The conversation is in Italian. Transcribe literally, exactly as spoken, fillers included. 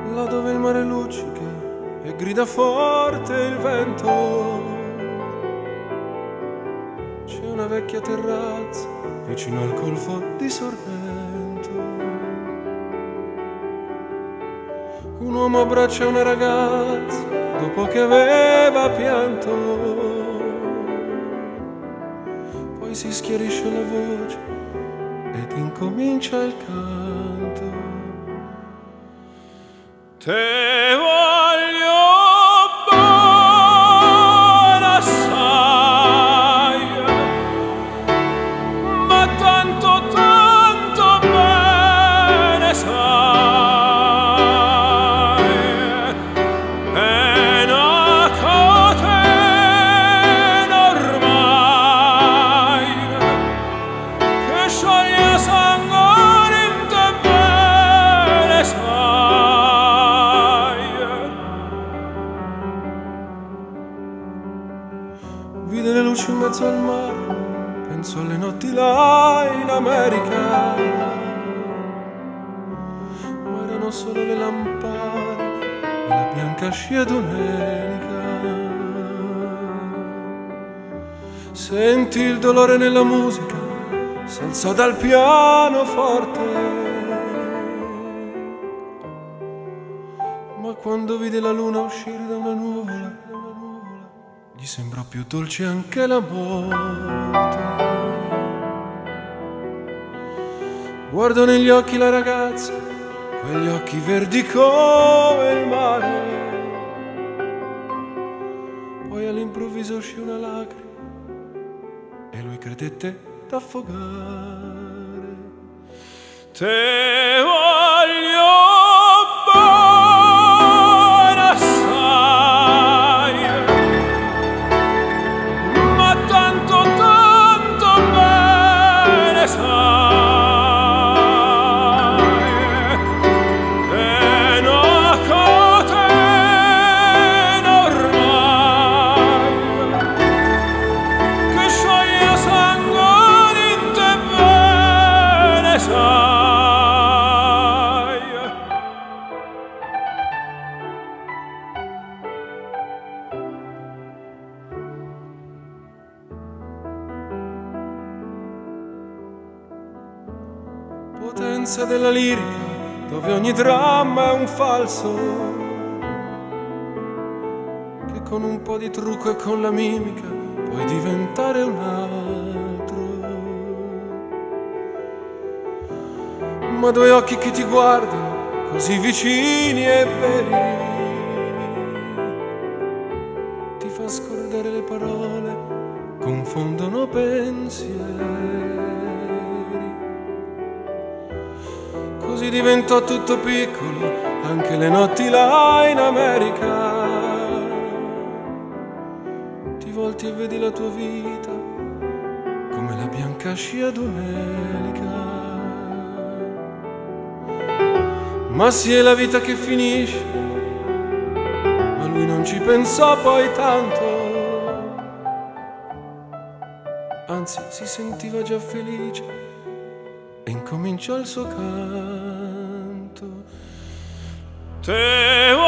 là dove il mare luccica e grida forte il vento, c'è una vecchia terrazza vicino al golfo di Sorrento. Un uomo abbraccia una ragazza dopo che aveva pianto, poi si schiarisce la voce ed incomincia il canto. Te voglio bene assai, ma tanto tanto bene sai, è una catena ormai che scioglie sangue in te bene sai. Vide le luci in mezzo al mare, penso alle notti là in America, ma erano solo le lampade e la bianca scia d'un'elica. Sentì il dolore nella musica, s'alzò dal pianoforte, ma quando vide la luna uscire da una nuvola, gli sembrò più dolce anche la morte. Guardò negli occhi la ragazza, quegli occhi verdi come il mare, poi all'improvviso uscì una lacrima e lui credette d'affogare. Te voglio bene assai, ma tanto tanto bene sai, è una catena ormai che scioglie sangue in te bene sai. Potenza della lirica, dove ogni dramma è un falso, che con un po' di trucco e con la mimica puoi diventare un altro. Ma due occhi che ti guardano così vicini e veri, ti fa scordare le parole, confondono pensieri. Così diventò tutto piccolo, anche le notti là in America. Ti volti e vedi la tua vita come la bianca scia d'un'elica. Ma sì, è la vita che finisce, ma lui non ci pensò poi tanto, anzi si sentiva già felice e incominciò il suo canto. Te